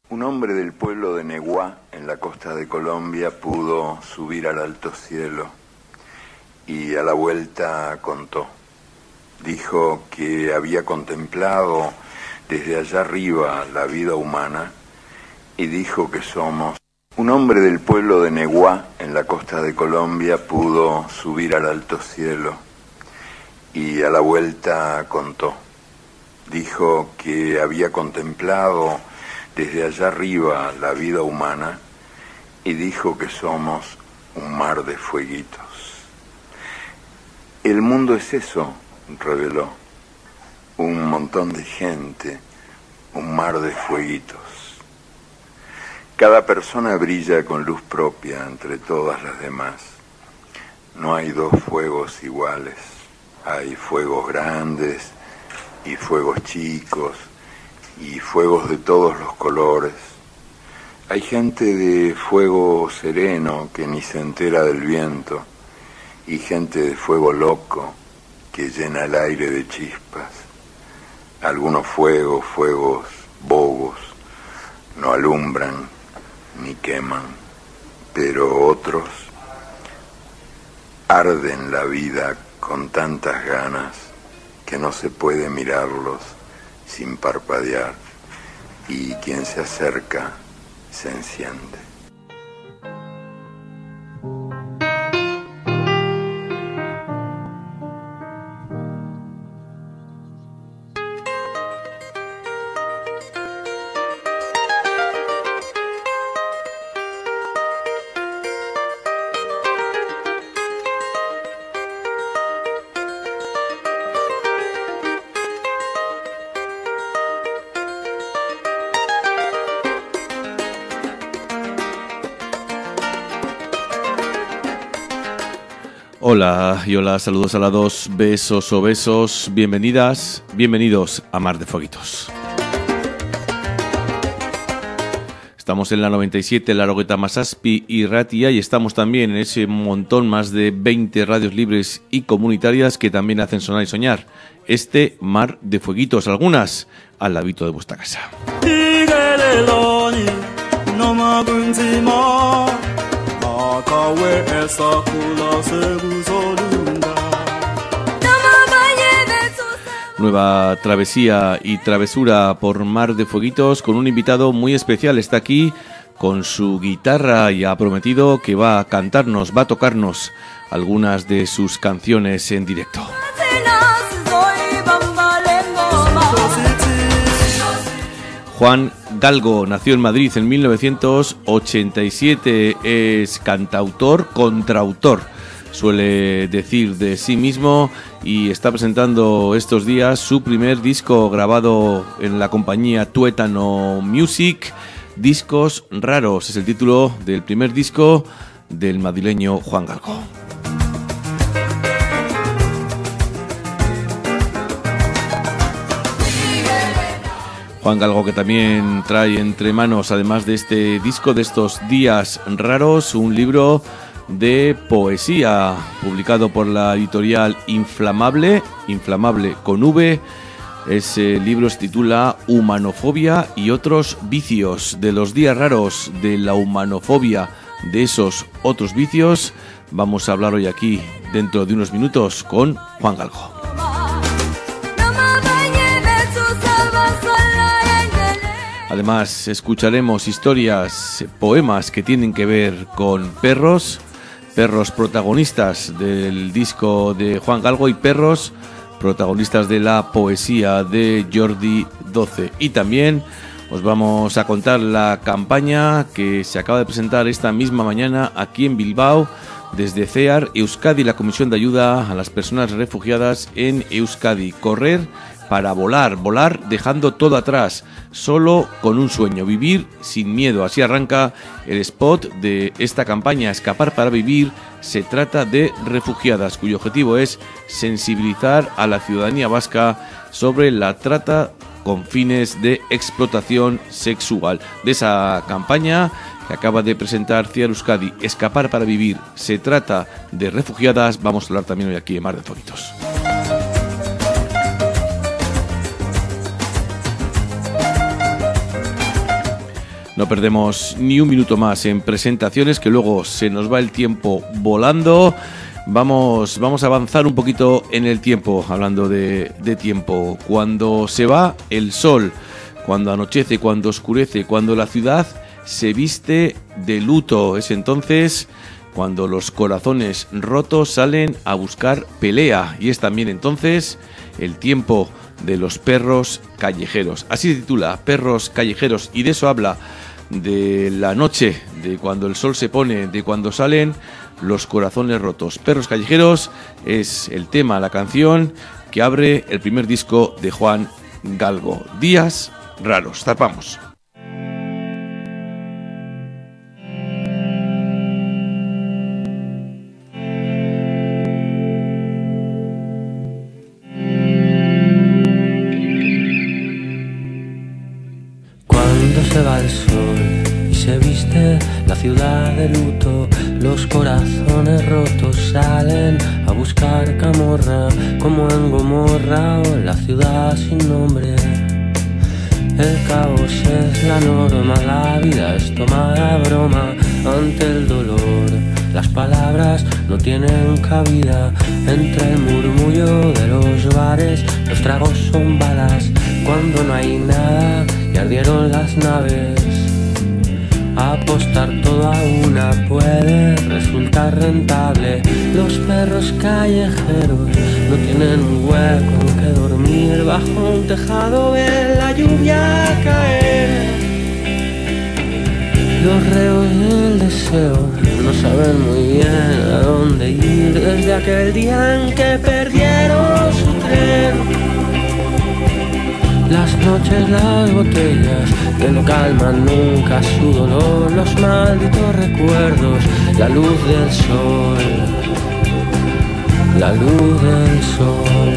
Un hombre del pueblo de Neguá, en la costa de Colombia, pudo subir al alto cielo y a la vuelta contó. Dijo que había contemplado desde allá arriba la vida humana y dijo que somos. Un hombre del pueblo de Neguá, en la costa de Colombia, pudo subir al alto cielo y a la vuelta contó. Dijo que había contemplado desde allá arriba la vida humana y dijo que somos un mar de fueguitos. El mundo es eso, reveló, un montón de gente, un mar de fueguitos. Cada persona brilla con luz propia entre todas las demás. No hay dos fuegos iguales, hay fuegos grandes y fuegos chicos, y fuegos de todos los colores. Hay gente de fuego sereno que ni se entera del viento, y gente de fuego loco que llena el aire de chispas. Algunos fuegos bobos, no alumbran ni queman, pero otros arden la vida con tantas ganas que no se puede mirarlos sin parpadear, y quien se acerca se enciende. Hola y hola, saludos a la dos, besos o besos, bienvenidas, bienvenidos a Mar de Fueguitos. Estamos en la 97, la Rogueta Masaspi y Ratia, y estamos también en ese montón, más de 20 radios libres y comunitarias que también hacen sonar y soñar este Mar de Fueguitos, algunas al ladito de vuestra casa. Nueva travesía y travesura por Mar de Fueguitos con un invitado muy especial. Está aquí con su guitarra y ha prometido que va a cantarnos, va a tocarnos algunas de sus canciones en directo. Juan Galgo nació en Madrid en 1987, es cantautor, contraautor, suele decir de sí mismo, y está presentando estos días su primer disco grabado en la compañía Tuétano Music. Discos Raros es el título del primer disco del madrileño Juan Galgo. Juan Galgo, que también trae entre manos, además de este disco de estos días raros, un libro de poesía publicado por la editorial Inflamable con V. Ese libro se titula Humanofobia y otros vicios. De los días raros, de la humanofobia, de esos otros vicios, vamos a hablar hoy aquí, dentro de unos minutos, con Juan Galgo. Además, escucharemos historias, poemas que tienen que ver con perros protagonistas del disco de Juan Galgo y perros protagonistas de la poesía de Jordi 12. Y también os vamos a contar la campaña que se acaba de presentar esta misma mañana aquí en Bilbao desde CEAR Euskadi, la Comisión de Ayuda a las Personas Refugiadas en Euskadi. Correr para volar dejando todo atrás, solo con un sueño, vivir sin miedo. Así arranca el spot de esta campaña, Escapar para Vivir. Se trata de refugiadas, cuyo objetivo es sensibilizar a la ciudadanía vasca sobre la trata con fines de explotación sexual. De esa campaña que acaba de presentar CEAR Euskadi, Escapar para Vivir, se trata de refugiadas, vamos a hablar también hoy aquí en Mar de Fueguitos. No perdemos ni un minuto más en presentaciones, que luego se nos va el tiempo volando. Vamos a avanzar un poquito en el tiempo, hablando de tiempo. Cuando se va el sol, cuando anochece, cuando oscurece, cuando la ciudad se viste de luto, es entonces cuando los corazones rotos salen a buscar pelea, y es también entonces el tiempo de los perros callejeros. Así se titula, Perros Callejeros, y de eso habla, de la noche, de cuando el sol se pone, de cuando salen los corazones rotos. Perros Callejeros es el tema, la canción que abre el primer disco de Juan Galgo. Días raros. Zarpamos. Cuando se va el sol y se viste la ciudad de luto, los corazones rotos salen a buscar camorra, como en Gomorra o en la ciudad sin nombre. El caos es la norma, la vida es tomada a broma ante el dolor. Las palabras no tienen cabida entre el murmullo de los bares. Los tragos son balas cuando no hay nada y ardieron las naves. Apostar todo a una puede resultar rentable. Los perros callejeros no tienen un hueco en que dormir. Bajo un tejado ven la lluvia caer. Los reos del deseo no saben muy bien a dónde ir desde aquel día en que perdieron su tren. Las noches, las botellas que no calman nunca su dolor, los malditos recuerdos, la luz del sol, la luz del sol.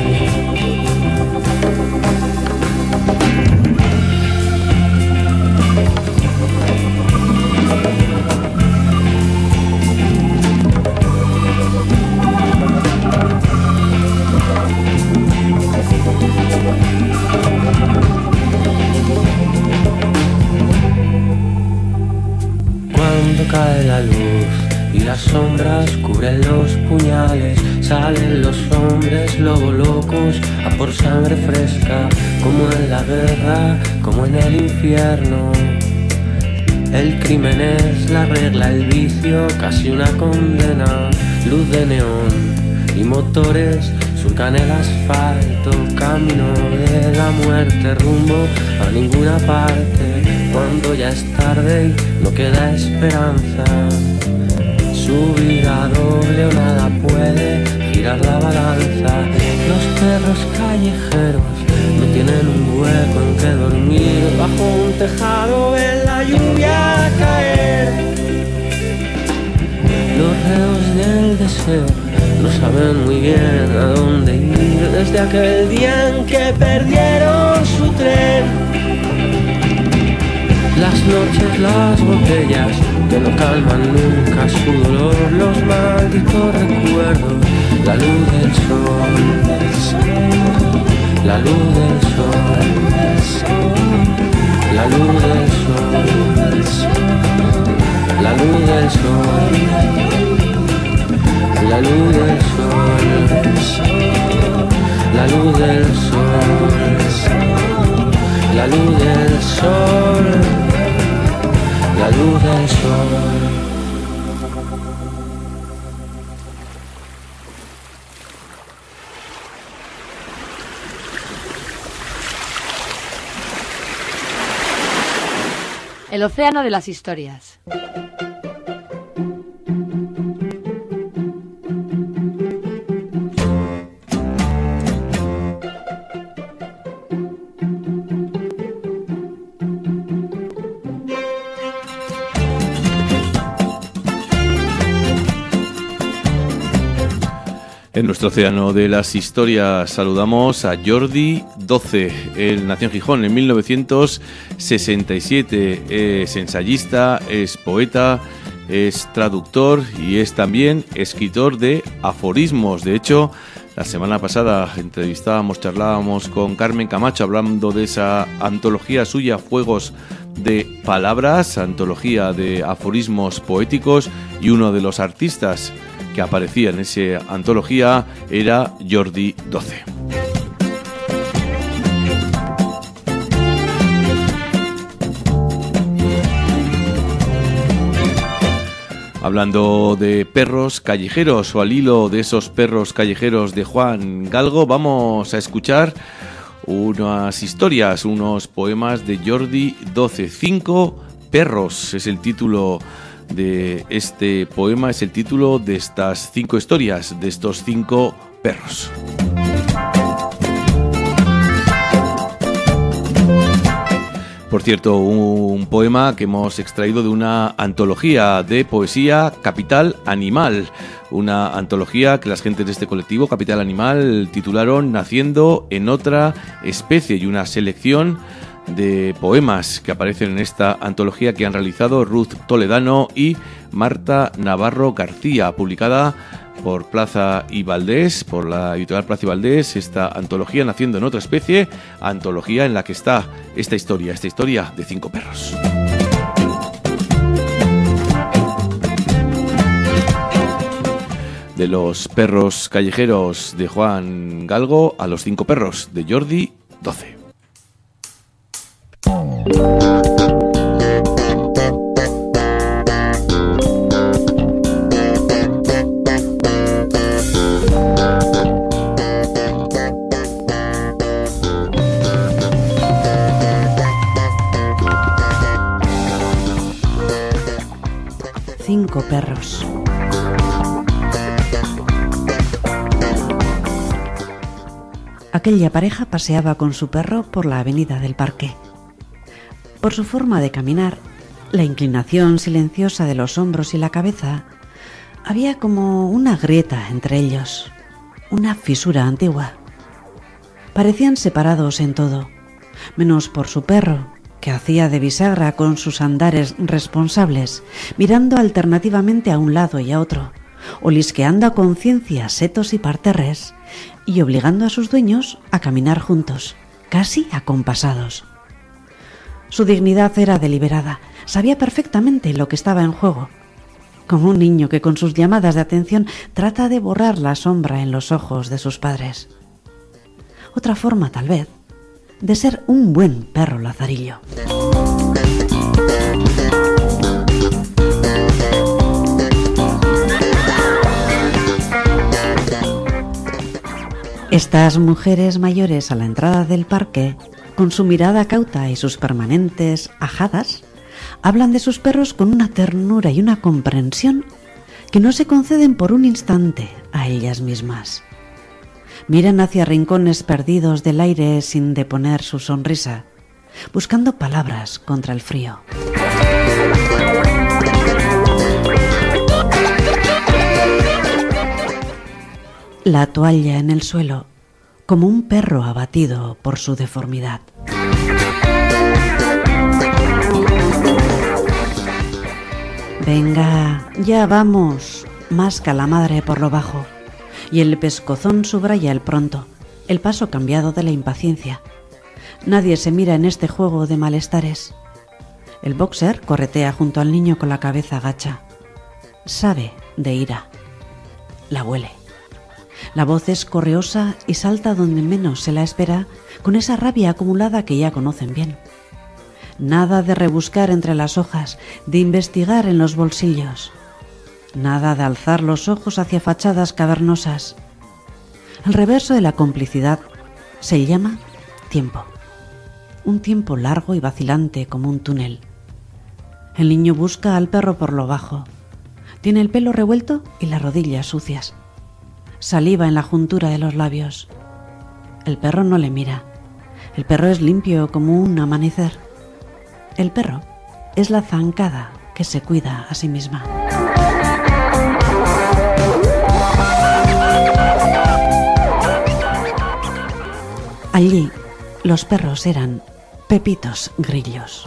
Cae la luz y las sombras cubren los puñales. Salen los hombres lobo locos a por sangre fresca, como en la guerra, como en el infierno. El crimen es la regla, el vicio casi una condena. Luz de neón y motores surcan el asfalto, camino de la muerte rumbo a ninguna parte. Cuando ya es tarde y no queda esperanza, subir a doble o nada puede girar la balanza. Los perros callejeros no tienen un hueco en que dormir. Bajo un tejado ven la lluvia caer. Los reos del deseo no saben muy bien a dónde ir desde aquel día en que perdieron su tren. Las noches, las botellas que no calman nunca su dolor, los malditos recuerdos, la luz del sol, la luz del sol, la luz del sol, la luz del sol, la luz del sol, la luz del sol, la luz del sol, la luz del sol. El océano de las historias. En nuestro océano de las historias saludamos a Jordi Doce. Él nació en Gijón en 1967. Es ensayista, es poeta, es traductor y es también escritor de aforismos. De hecho, la semana pasada charlábamos con Carmen Camacho hablando de esa antología suya, Fuegos de palabras, antología de aforismos poéticos, y uno de los artistas que aparecía en esa antología era Jordi XII. Hablando de perros callejeros, o al hilo de esos perros callejeros de Juan Galgo, vamos a escuchar unas historias, unos poemas de Jordi XII. 5 perros es el título de este poema, es el título de estas 5 historias, de estos 5 perros. Por cierto, un poema que hemos extraído de una antología de poesía, Capital Animal, una antología que las gentes de este colectivo, Capital Animal, titularon Naciendo en otra especie, y una selección de poemas que aparecen en esta antología que han realizado Ruth Toledano y Marta Navarro García, publicada por Plaza y Valdés, por la editorial Plaza y Valdés, esta antología Naciendo en otra especie, antología en la que está esta historia de 5 perros. De los perros callejeros de Juan Galgo a los 5 perros de Jordi XII. Cinco perros. Aquella pareja paseaba con su perro por la avenida del parque. Por su forma de caminar, la inclinación silenciosa de los hombros y la cabeza, había como una grieta entre ellos, una fisura antigua. Parecían separados en todo, menos por su perro, que hacía de bisagra con sus andares responsables, mirando alternativamente a un lado y a otro, olisqueando a conciencia setos y parterres y obligando a sus dueños a caminar juntos, casi acompasados. Su dignidad era deliberada, sabía perfectamente lo que estaba en juego, como un niño que con sus llamadas de atención trata de borrar la sombra en los ojos de sus padres. Otra forma, tal vez, de ser un buen perro lazarillo. Estas mujeres mayores a la entrada del parque, con su mirada cauta y sus permanentes ajadas, hablan de sus perros con una ternura y una comprensión que no se conceden por un instante a ellas mismas. Miran hacia rincones perdidos del aire sin deponer su sonrisa, buscando palabras contra el frío. La toalla en el suelo, como un perro abatido por su deformidad. Venga, ya vamos, masca la madre por lo bajo, y el pescozón subraya el pronto, el paso cambiado de la impaciencia. Nadie se mira en este juego de malestares. El boxer corretea junto al niño con la cabeza gacha. Sabe de ira. La huele. La voz es correosa y salta donde menos se la espera, con esa rabia acumulada que ya conocen bien. Nada de rebuscar entre las hojas, de investigar en los bolsillos. Nada de alzar los ojos hacia fachadas cavernosas. El reverso de la complicidad se llama tiempo. Un tiempo largo y vacilante como un túnel. El niño busca al perro por lo bajo. Tiene el pelo revuelto y las rodillas sucias. Saliva en la juntura de los labios. El perro no le mira. El perro es limpio como un amanecer. El perro es la zancada que se cuida a sí misma. Allí, los perros eran Pepitos Grillos.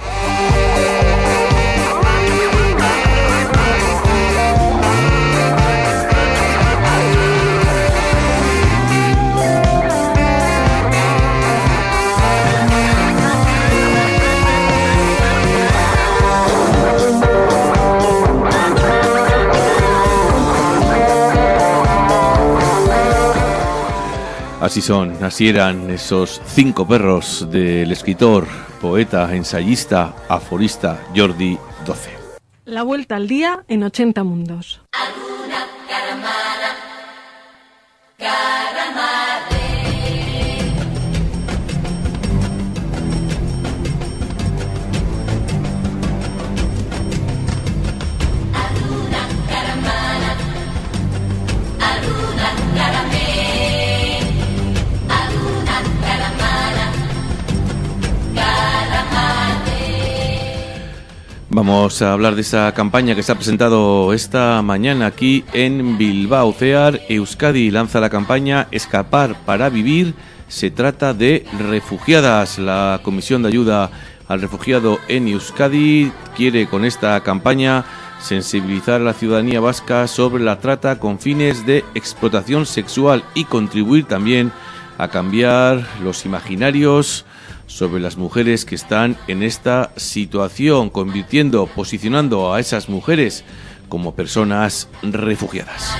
Así son, así eran esos 5 perros del escritor, poeta, ensayista, aforista Jordi Doce. La vuelta al día en 80 mundos. Vamos a hablar de esa campaña que se ha presentado esta mañana aquí en Bilbao. CEAR Euskadi lanza la campaña Escapar para Vivir. Se trata de refugiadas. La Comisión de Ayuda al Refugiado en Euskadi quiere con esta campaña sensibilizar a la ciudadanía vasca sobre la trata con fines de explotación sexual y contribuir también a cambiar los imaginarios sobre las mujeres que están en esta situación, posicionando a esas mujeres como personas refugiadas.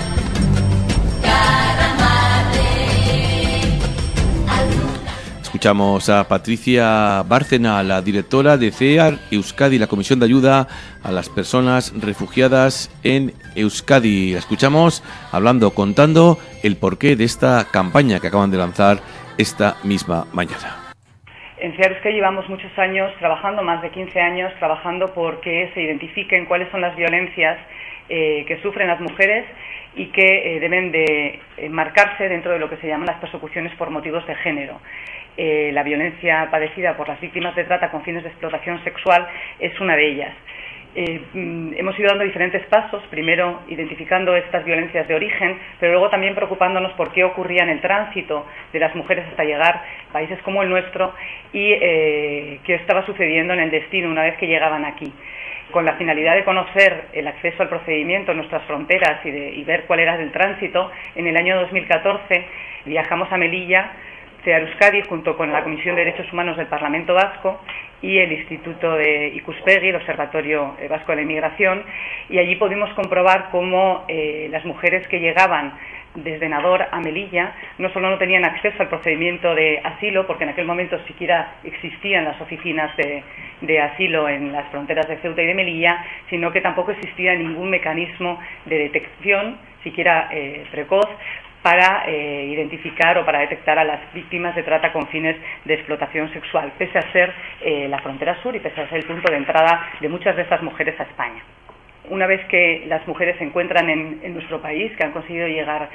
Escuchamos a Patricia Bárcena, la directora de CEAR Euskadi, la Comisión de Ayuda a las Personas Refugiadas en Euskadi. La escuchamos contando el porqué de esta campaña que acaban de lanzar esta misma mañana. En CEAR Euskadi llevamos muchos años trabajando, más de 15 años, trabajando porque se identifiquen cuáles son las violencias que sufren las mujeres y que deben de marcarse dentro de lo que se llaman las persecuciones por motivos de género. La violencia padecida por las víctimas de trata con fines de explotación sexual es una de ellas. Hemos ido dando diferentes pasos, primero identificando estas violencias de origen, pero luego también preocupándonos por qué ocurría en el tránsito de las mujeres hasta llegar a países como el nuestro y qué estaba sucediendo en el destino una vez que llegaban aquí. Con la finalidad de conocer el acceso al procedimiento en nuestras fronteras y ver cuál era el tránsito, en el año 2014 viajamos a Melilla, CEAR Euskadi, junto con la Comisión de Derechos Humanos del Parlamento Vasco y el Instituto de Ikuspegi, el Observatorio Vasco de la Inmigración, y allí pudimos comprobar cómo las mujeres que llegaban desde Nador a Melilla no solo no tenían acceso al procedimiento de asilo, porque en aquel momento siquiera existían las oficinas de asilo en las fronteras de Ceuta y de Melilla, sino que tampoco existía ningún mecanismo de detección, siquiera precoz, para identificar o para detectar a las víctimas de trata con fines de explotación sexual, pese a ser la frontera sur y pese a ser el punto de entrada de muchas de estas mujeres a España. Una vez que las mujeres se encuentran en nuestro país, que han conseguido llegar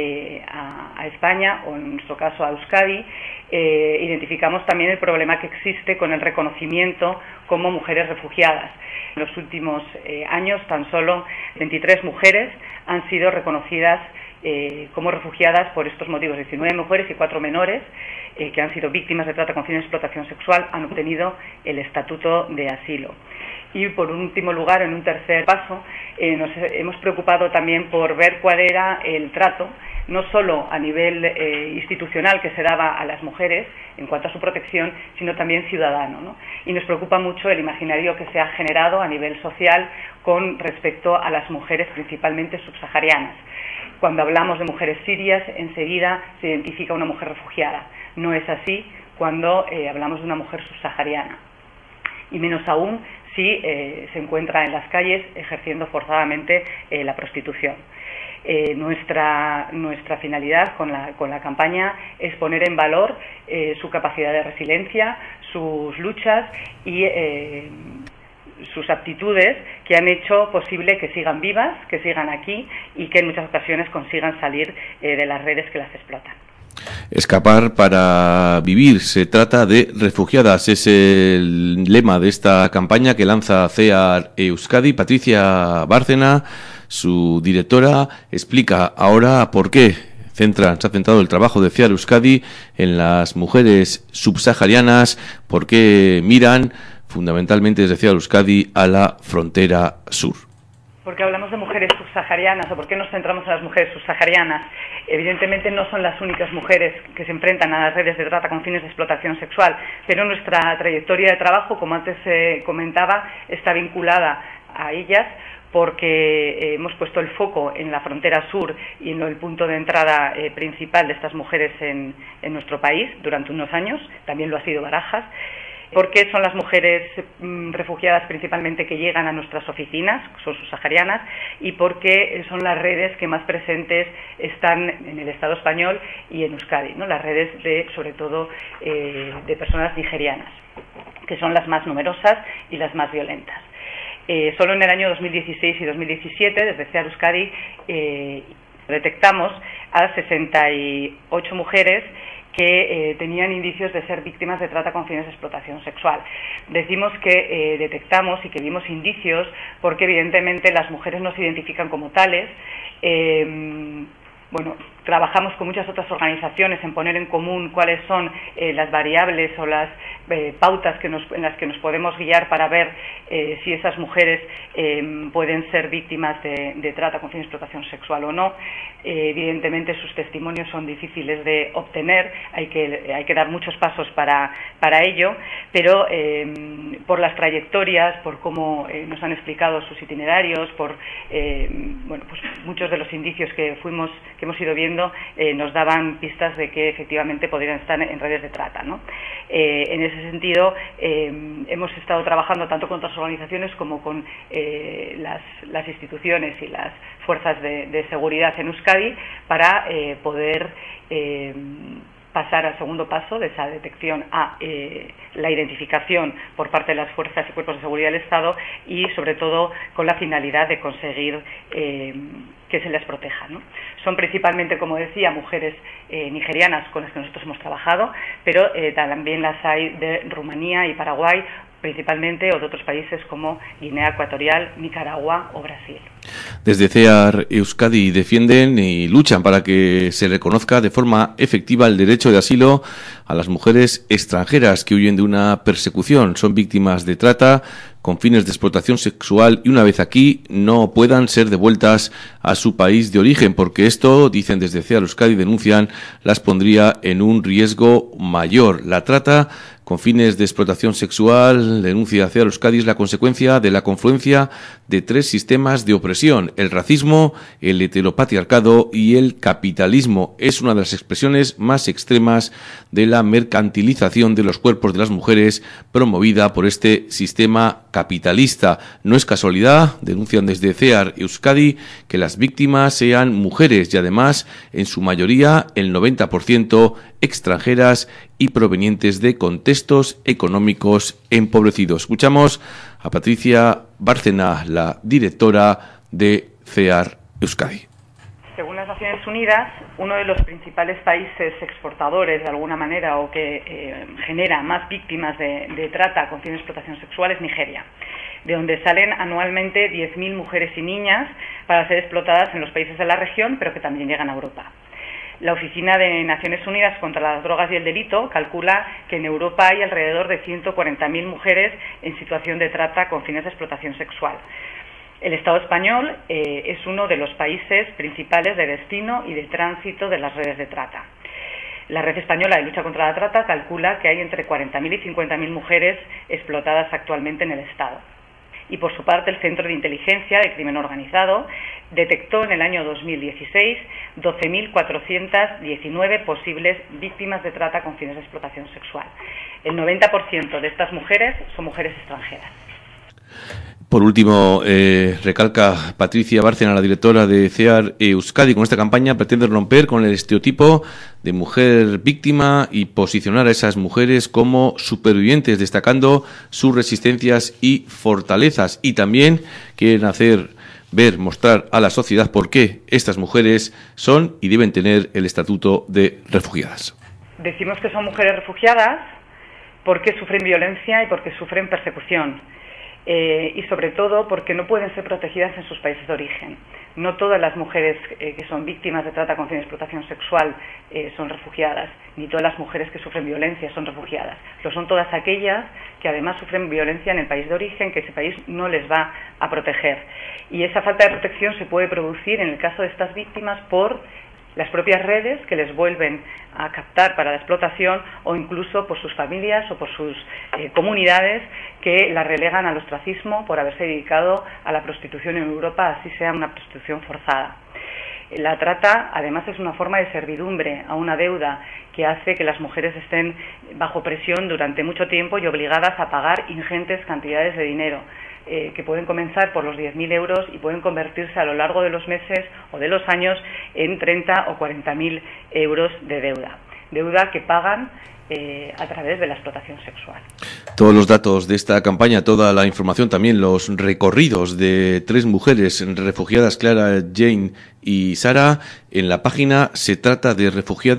a España, o en nuestro caso a Euskadi, identificamos también el problema que existe con el reconocimiento como mujeres refugiadas. En los últimos años, tan solo 23 mujeres han sido reconocidas como refugiadas por estos motivos. 19 mujeres y 4 menores que han sido víctimas de trata con fines de explotación sexual han obtenido el estatuto de asilo. Y por último lugar, en un tercer paso, nos hemos preocupado también por ver cuál era el trato, no solo a nivel institucional que se daba a las mujeres en cuanto a su protección, sino también ciudadano, ¿no? Y nos preocupa mucho el imaginario que se ha generado a nivel social con respecto a las mujeres, principalmente subsaharianas. Cuando hablamos de mujeres sirias, enseguida se identifica una mujer refugiada. No es así cuando hablamos de una mujer subsahariana. Y menos aún si se encuentra en las calles ejerciendo forzadamente la prostitución. Nuestra finalidad con la campaña es poner en valor su capacidad de resiliencia, sus luchas y sus aptitudes que han hecho posible que sigan vivas, que sigan aquí y que en muchas ocasiones consigan salir de las redes que las explotan. Escapar para vivir, se trata de refugiadas, es el lema de esta campaña que lanza CEAR Euskadi. Patricia Bárcena, su directora, explica ahora por qué se ha centrado el trabajo de CEAR Euskadi en las mujeres subsaharianas, por qué miran fundamentalmente desde CEAR Euskadi a la frontera sur. Porque hablamos de mujeres subsaharianas, o por qué nos centramos en las mujeres subsaharianas. Evidentemente no son las únicas mujeres que se enfrentan a las redes de trata con fines de explotación sexual, pero nuestra trayectoria de trabajo, como antes comentaba, está vinculada a ellas porque hemos puesto el foco en la frontera sur y en el punto de entrada principal de estas mujeres en nuestro país durante unos años, también lo ha sido Barajas, porque son las mujeres refugiadas principalmente que llegan a nuestras oficinas, son subsaharianas, y porque son las redes que más presentes están en el Estado español y en Euskadi, ¿no? Las redes de, sobre todo, de personas nigerianas, que son las más numerosas y las más violentas. Solo en el año 2016 y 2017, desde CEAR Euskadi, detectamos a 68 mujeres que tenían indicios de ser víctimas de trata con fines de explotación sexual. Decimos que detectamos y que vimos indicios porque evidentemente las mujeres no se identifican como tales. Trabajamos con muchas otras organizaciones en poner en común cuáles son las variables o las pautas en las que nos podemos guiar para ver si esas mujeres pueden ser víctimas de trata con fines de explotación sexual o no. Evidentemente sus testimonios son difíciles de obtener, hay que dar muchos pasos para ello, pero por las trayectorias, por cómo nos han explicado sus itinerarios, por pues muchos de los indicios que hemos ido viendo, nos daban pistas de que efectivamente podrían estar en redes de trata, ¿no? En ese sentido, hemos estado trabajando tanto con otras organizaciones como con las instituciones y las fuerzas de seguridad en Euskadi para poder pasar al segundo paso de esa detección a la identificación por parte de las fuerzas y cuerpos de seguridad del Estado y sobre todo con la finalidad de conseguir que se les proteja, ¿no? Son principalmente, como decía, mujeres nigerianas con las que nosotros hemos trabajado, pero también las hay de Rumanía y Paraguay principalmente, o de otros países como Guinea Ecuatorial, Nicaragua o Brasil. Desde CEAR Euskadi defienden y luchan para que se reconozca de forma efectiva el derecho de asilo a las mujeres extranjeras que huyen de una persecución, son víctimas de trata con fines de explotación sexual y una vez aquí no puedan ser devueltas a su país de origen, porque esto, dicen desde CEAR Euskadi, denuncian, las pondría en un riesgo mayor. La trata con fines de explotación sexual, denuncia CEAR Euskadi, es la consecuencia de la confluencia de tres sistemas de opresión: el racismo, el heteropatriarcado y el capitalismo. Es una de las expresiones más extremas de la mercantilización de los cuerpos de las mujeres promovida por este sistema capitalista. No es casualidad, denuncian desde CEAR Euskadi, que las víctimas sean mujeres y además, en su mayoría, el 90% extranjeras y provenientes de contextos económicos empobrecidos. Escuchamos a Patricia Bárcena, la directora de CEAR Euskadi. Según las Naciones Unidas, uno de los principales países exportadores, de alguna manera, o que genera más víctimas de trata con fines de explotación sexual es Nigeria, de donde salen anualmente 10.000 mujeres y niñas para ser explotadas en los países de la región, pero que también llegan a Europa. La Oficina de Naciones Unidas contra las Drogas y el Delito calcula que en Europa hay alrededor de 140.000 mujeres en situación de trata con fines de explotación sexual. El Estado español es uno de los países principales de destino y de tránsito de las redes de trata. La Red Española de Lucha contra la Trata calcula que hay entre 40.000 y 50.000 mujeres explotadas actualmente en el Estado. Y por su parte, el Centro de Inteligencia de Crimen Organizado detectó en el año 2016 12.419 posibles víctimas de trata con fines de explotación sexual. El 90% de estas mujeres son mujeres extranjeras. Por último, recalca Patricia Bárcena, la directora de CEAR Euskadi, con esta campaña pretende romper con el estereotipo de mujer víctima y posicionar a esas mujeres como supervivientes, destacando sus resistencias y fortalezas. Y también quieren mostrar a la sociedad por qué estas mujeres son y deben tener el estatuto de refugiadas. Decimos que son mujeres refugiadas porque sufren violencia y porque sufren persecución. Y sobre todo porque no pueden ser protegidas en sus países de origen. No todas las mujeres que son víctimas de trata con fines de explotación sexual son refugiadas, ni todas las mujeres que sufren violencia son refugiadas. Lo son todas aquellas que además sufren violencia en el país de origen, que ese país no les va a proteger. Y esa falta de protección se puede producir en el caso de estas víctimas por las propias redes que les vuelven a captar para la explotación, o incluso por sus familias o por sus comunidades que la relegan al ostracismo por haberse dedicado a la prostitución en Europa, así sea una prostitución forzada. La trata, además, es una forma de servidumbre a una deuda que hace que las mujeres estén bajo presión durante mucho tiempo y obligadas a pagar ingentes cantidades de dinero, que pueden comenzar por los 10.000 euros y pueden convertirse a lo largo de los meses o de los años en 30 o 40.000 euros de deuda que pagan a través de la explotación sexual. Todos los datos de esta campaña, toda la información, también los recorridos de 3 mujeres refugiadas, Clara, Jane y Sara, en la página se trata de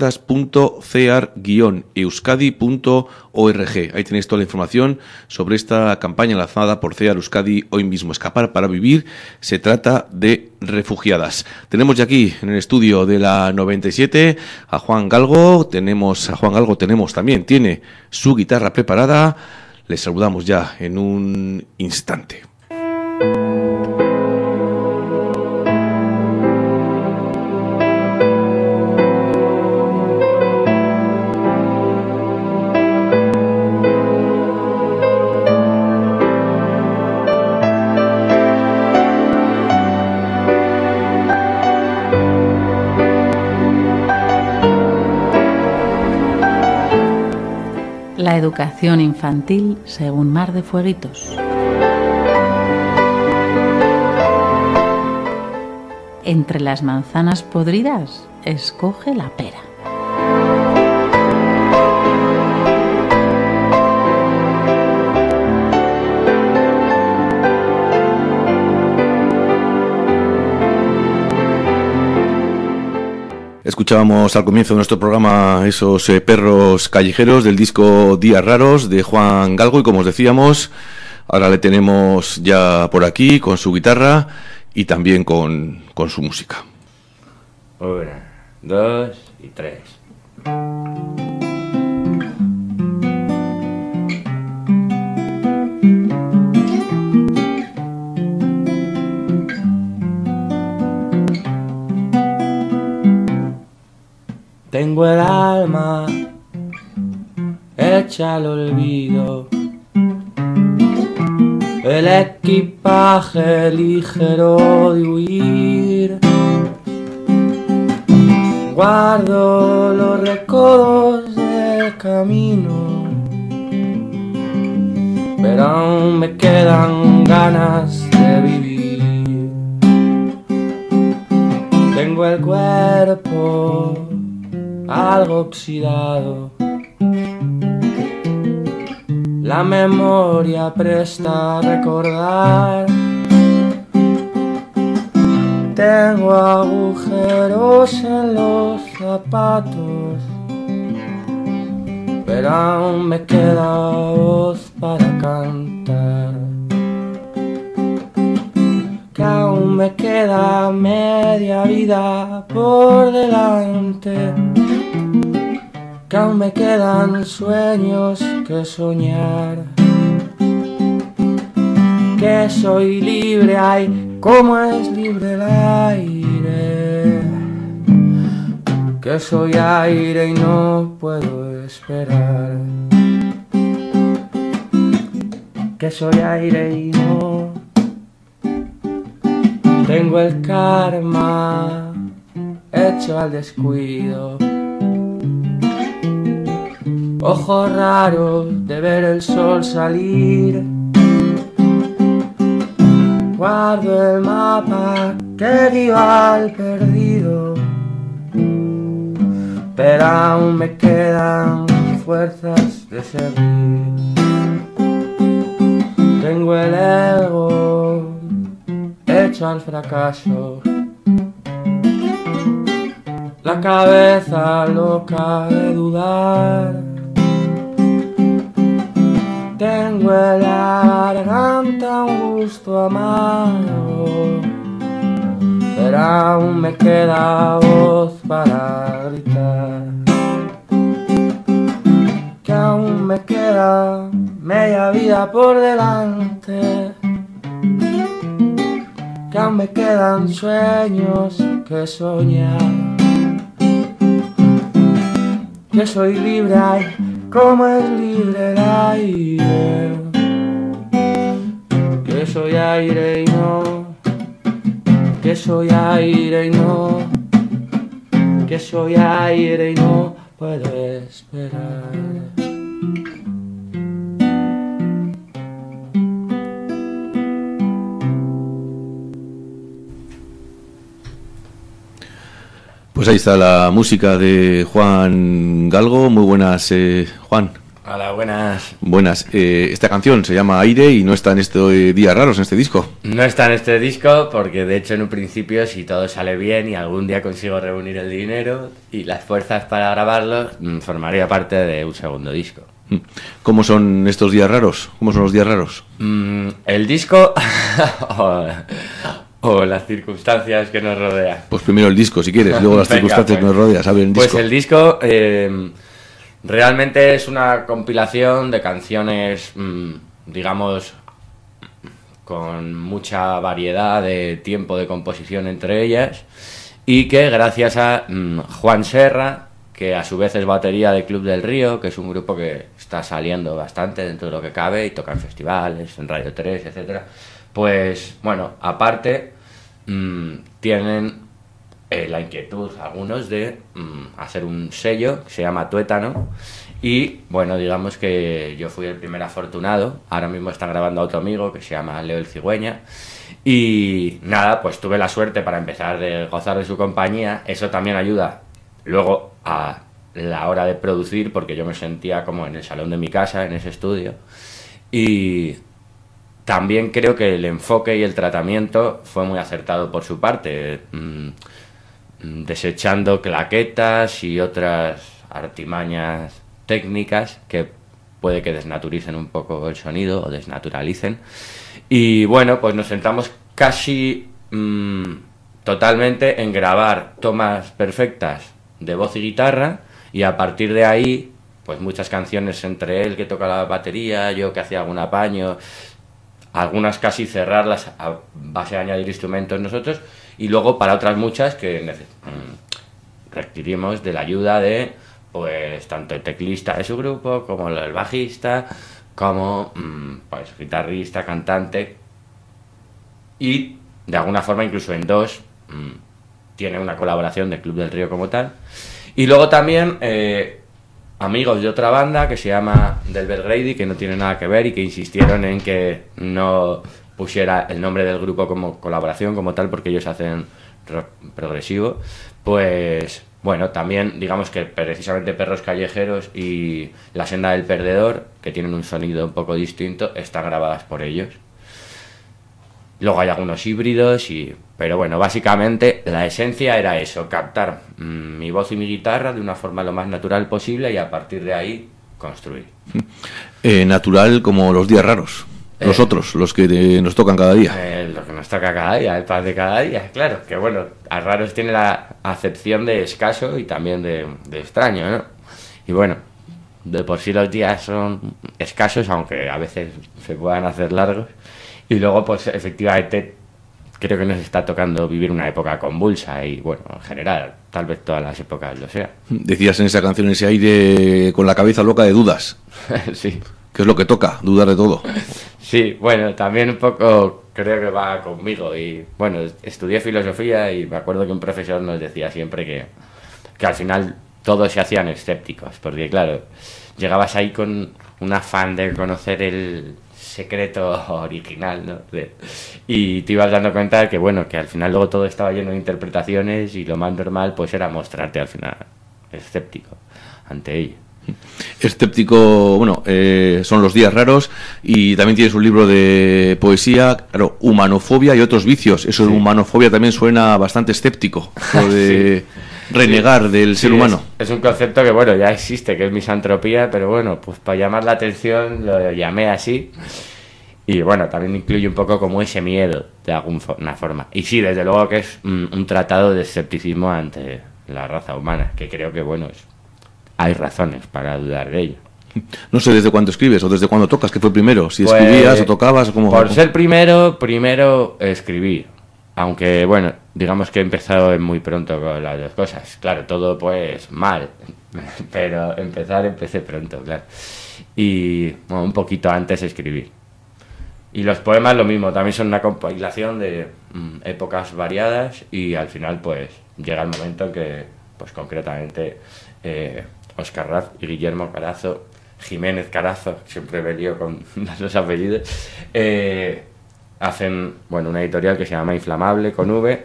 refugiadas.cear-euskadi.org. Ahí tenéis toda la información sobre esta campaña lanzada por CEAR Euskadi hoy mismo. Escapar para vivir, se trata de refugiadas. Tenemos ya aquí en el estudio de la 97 a Juan Galgo. También tiene su guitarra preparada. Les saludamos ya en un instante. La educación infantil según Mar de Fueguitos. Entre las manzanas podridas, escoge la pera. Escuchábamos al comienzo de nuestro programa esos perros callejeros del disco Días Raros de Juan Galgo, y como os decíamos, ahora le tenemos ya por aquí con su guitarra y también con su música. 1, 2 y 3. Tengo el alma hecha al olvido, el equipaje ligero de huir. Guardo los recodos del camino, pero aún me quedan ganas de vivir. Tengo el cuerpo algo oxidado, la memoria presta a recordar. Tengo agujeros en los zapatos, pero aún me queda voz para cantar. Que aún me queda media vida por delante, que aún me quedan sueños que soñar, que soy libre, ay, como es libre el aire, que soy aire y no puedo esperar, que soy aire y no. Tengo el karma hecho al descuido, ojos raros de ver el sol salir. Guardo el mapa que dio al perdido, pero aún me quedan fuerzas de seguir. Tengo el ego hecho al fracaso, la cabeza loca de dudar. Tengo en la garganta un gusto amargo, pero aún me queda voz para gritar. Que aún me queda media vida por delante, que aún me quedan sueños que soñar, que soy libre, ay, como es libre el aire, que soy aire y no, que soy aire y no, que soy aire y no puedo esperar. Pues ahí está la música de Juan Galgo. Muy buenas, Juan. Hola, buenas. Buenas. Esta canción se llama Aire y no está en este Días Raros, en este disco. No está en este disco porque, de hecho, en un principio, si todo sale bien y algún día consigo reunir el dinero y las fuerzas para grabarlo, formaría parte de un segundo disco. ¿Cómo son estos días raros? ¿Cómo son los días raros? El disco o las circunstancias que nos rodean. Pues primero el disco, si quieres, luego las circunstancias que nos rodean. ¿Sabe el disco? Pues el disco realmente es una compilación de canciones, digamos, con mucha variedad de tiempo de composición entre ellas, y que gracias a Juan Serra, que a su vez es batería de Club del Río, que es un grupo que está saliendo bastante dentro de lo que cabe y toca en festivales, en Radio 3, etcétera. Pues bueno, aparte tienen la inquietud algunos de hacer un sello que se llama Tuétano, y bueno, digamos que yo fui el primer afortunado. Ahora mismo están grabando a otro amigo que se llama Leo el Cigüeña, y nada, pues tuve la suerte para empezar de gozar de su compañía. Eso también ayuda luego a la hora de producir, porque yo me sentía como en el salón de mi casa, en ese estudio, y también creo que el enfoque y el tratamiento fue muy acertado por su parte, desechando claquetas y otras artimañas técnicas que puede que desnaturicen un poco el sonido o desnaturalicen. Y bueno, pues nos centramos casi totalmente en grabar tomas perfectas de voz y guitarra, y a partir de ahí, pues muchas canciones entre él que toca la batería, yo que hacía algún apaño, algunas casi cerrarlas a base de añadir instrumentos nosotros, y luego para otras muchas que requerimos de la ayuda de pues tanto el teclista de su grupo como el bajista, como pues guitarrista, cantante, y de alguna forma incluso en dos tiene una colaboración de Club del Río como tal. Y luego también amigos de otra banda que se llama Del Belgrady, que no tiene nada que ver y que insistieron en que no pusiera el nombre del grupo como colaboración como tal, porque ellos hacen rock progresivo. Pues bueno, también digamos que precisamente Perros Callejeros y La Senda del Perdedor, que tienen un sonido un poco distinto, están grabadas por ellos. Luego hay algunos híbridos, pero bueno, básicamente la esencia era eso, captar mi voz y mi guitarra de una forma lo más natural posible y a partir de ahí construir. Natural como los días raros, los otros, los que nos tocan cada día. Lo que nos toca cada día, el pan de cada día, claro, que bueno, a raros tiene la acepción de escaso y también de extraño, ¿no? Y bueno, de por sí los días son escasos, aunque a veces se puedan hacer largos. Y luego, pues efectivamente, creo que nos está tocando vivir una época convulsa y, bueno, en general, tal vez todas las épocas lo sea. Decías en esa canción, ese aire con la cabeza loca de dudas. Sí. ¿Qué es lo que toca? Dudar de todo. Sí, bueno, también un poco creo que va conmigo. Y, bueno, estudié filosofía y me acuerdo que un profesor nos decía siempre que al final todos se hacían escépticos. Porque, claro, llegabas ahí con un afán de conocer el secreto original, ¿no? Y te ibas dando cuenta de que, bueno, que al final luego todo estaba lleno de interpretaciones y lo más normal pues era mostrarte al final escéptico ante ello. Escéptico, bueno, son los días raros, y también tienes un libro de poesía, claro, Humanofobia y otros vicios. Eso de humanofobia también suena bastante escéptico, lo de renegar del ser humano. Es un concepto que, bueno, ya existe, que es misantropía, pero bueno, pues para llamar la atención lo llamé así. Y bueno, también incluye un poco como ese miedo, de alguna forma. Y sí, desde luego que es un tratado de escepticismo ante la raza humana, que creo que, bueno, hay razones para dudar de ello. No sé desde cuándo escribes o desde cuándo tocas, ¿qué fue primero? Si escribías o tocabas, ¿cómo? Por ser primero escribí. aunque bueno, digamos que he empezado muy pronto con las dos cosas. Claro, todo pues mal, pero empecé pronto, claro. Y bueno, un poquito antes escribí. Y los poemas lo mismo, también son una compilación de épocas variadas y al final pues llega el momento que pues concretamente Óscar Raz y Guillermo Carazo, Jiménez Carazo, siempre me lío con los apellidos, hacen bueno una editorial que se llama Inflamable con V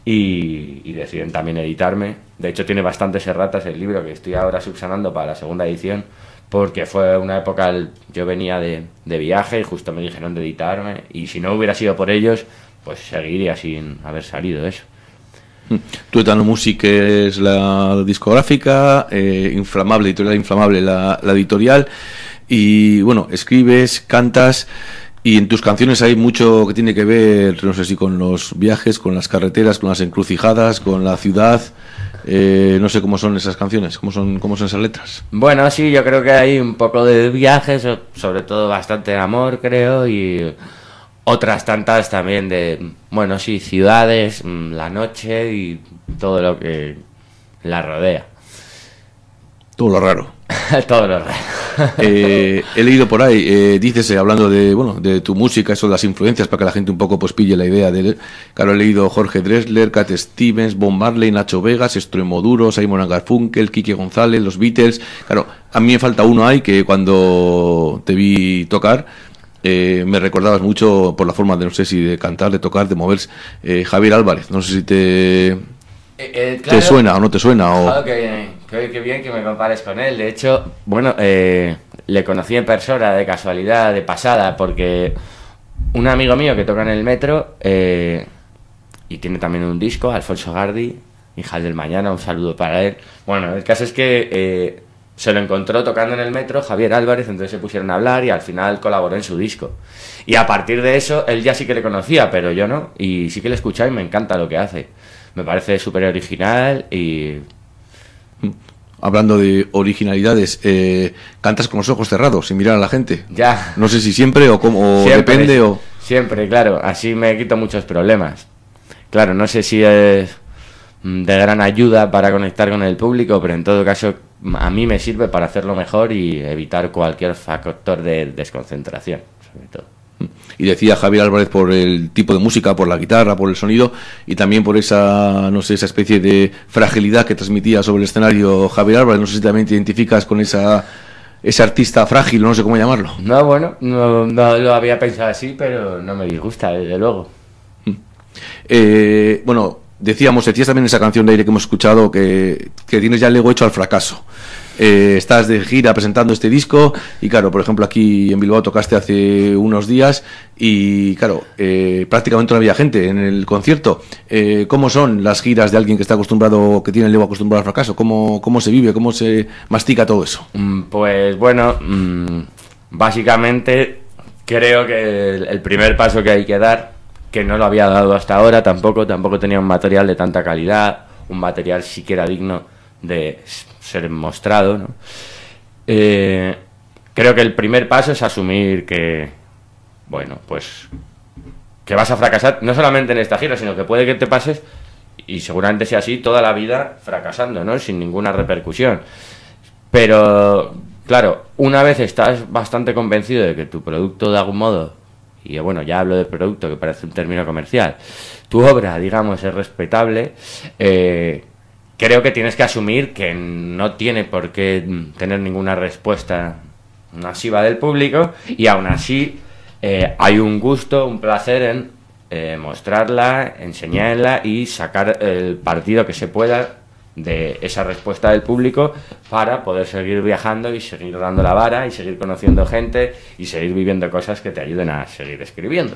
y deciden también editarme. De hecho tiene bastantes erratas el libro que estoy ahora subsanando para la segunda edición, porque fue una época, yo venía de viaje y justo me dijeron de editarme, y si no hubiera sido por ellos pues seguiría sin haber salido eso. Tuétano Music es la discográfica, Inflamable, editorial Inflamable la editorial, y bueno, escribes, cantas, y en tus canciones hay mucho que tiene que ver, no sé si con los viajes, con las carreteras, con las encrucijadas, con la ciudad. No sé cómo son esas canciones, cómo son esas letras. Bueno, sí, yo creo que hay un poco de viajes, sobre todo bastante amor, creo, y otras tantas también de, bueno, sí, ciudades, la noche y todo lo que la rodea. Todo lo raro. Todo lo raro. He leído por ahí, dices, hablando de, bueno, de tu música, eso de las influencias, para que la gente un poco pues pille la idea de, claro, he leído Jorge Drexler, Cat Stevens, Bob Marley, Nacho Vegas, Extremoduro, Simon & Garfunkel, Quique González, los Beatles. Claro, a mí me falta uno ahí que cuando te vi tocar me recordabas mucho por la forma de, no sé si de cantar, de tocar, de moverse, Javier Álvarez. No sé si te claro, suena o no te suena. O... Qué bien que me compares con él. De hecho, bueno, le conocí en persona de casualidad, de pasada, porque un amigo mío que toca en el metro y tiene también un disco, Alfonso Gardi, Hijas del Mañana, un saludo para él. Bueno, el caso es que se lo encontró tocando en el metro Javier Álvarez, entonces se pusieron a hablar y al final colaboró en su disco. Y a partir de eso, él ya sí que le conocía, pero yo no, y sí que le escuchaba y me encanta lo que hace. Me parece súper original y... Hablando de originalidades, cantas con los ojos cerrados, sin mirar a la gente. Ya. No sé si siempre o cómo, siempre, depende o... Siempre, claro, así me quito muchos problemas. Claro, no sé si es de gran ayuda para conectar con el público, pero en todo caso a mí me sirve para hacerlo mejor y evitar cualquier factor de desconcentración, sobre todo. Y decía Javier Álvarez por el tipo de música, por la guitarra, por el sonido y también por esa, no sé, esa especie de fragilidad que transmitía sobre el escenario Javier Álvarez. No sé si también te identificas con ese artista frágil, no sé cómo llamarlo. No, bueno, no lo había pensado así, pero no me disgusta, desde luego. Bueno, decías también en esa canción de aire que hemos escuchado que tienes ya el ego hecho al fracaso. Estás de gira presentando este disco y claro, por ejemplo aquí en Bilbao tocaste hace unos días y claro, prácticamente no había gente en el concierto. ¿Cómo son las giras de alguien que está acostumbrado, que tiene el ego acostumbrado al fracaso? ¿Cómo se vive? ¿Cómo se mastica todo eso? Pues bueno, básicamente creo que el primer paso que hay que dar, que no lo había dado hasta ahora, tampoco tenía un material de tanta calidad, un material siquiera digno de ser mostrado, ¿no? Creo que el primer paso es asumir que, bueno, pues que vas a fracasar, no solamente en esta gira, sino que puede que te pases, y seguramente sea así, toda la vida fracasando, ¿no? Sin ninguna repercusión. Pero, claro, una vez estás bastante convencido de que tu producto de algún modo, y bueno, ya hablo de producto que parece un término comercial, tu obra, digamos, es respetable, creo que tienes que asumir que no tiene por qué tener ninguna respuesta masiva del público y aún así hay un gusto, un placer en mostrarla, enseñarla y sacar el partido que se pueda de esa respuesta del público para poder seguir viajando y seguir dando la vara y seguir conociendo gente y seguir viviendo cosas que te ayuden a seguir escribiendo.